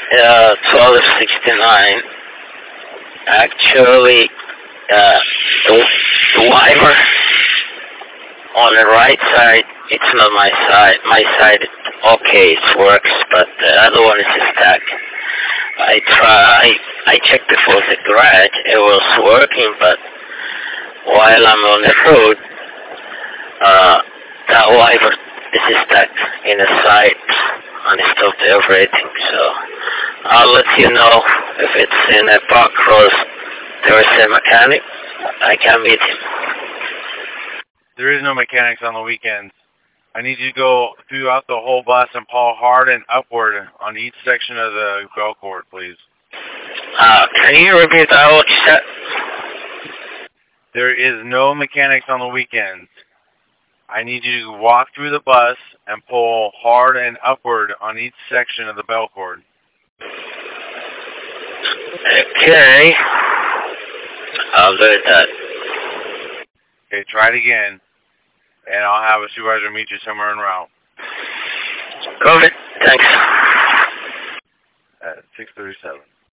1269. Actually, the wiper on the right side, it's not my side. My side, okay, it works, but the other one is stuck. I checked before the garage, it was working, but while I'm on the road, that wiper is stuck in the side and it stopped everything. So I'll let you know if it's in a park cross. There is a mechanic. I can meet him. There is no mechanics on the weekends. I need you to go throughout the whole bus and pull hard and upward on each section of the bell cord, please. Can you repeat that what you said? There is no mechanics on the weekends. I need you to walk through the bus and pull hard and upward on each section of the bell cord. Okay. I'll do that. Okay, try it again. And I'll have a supervisor meet you somewhere en route. Go ahead. Thanks. At 6:37.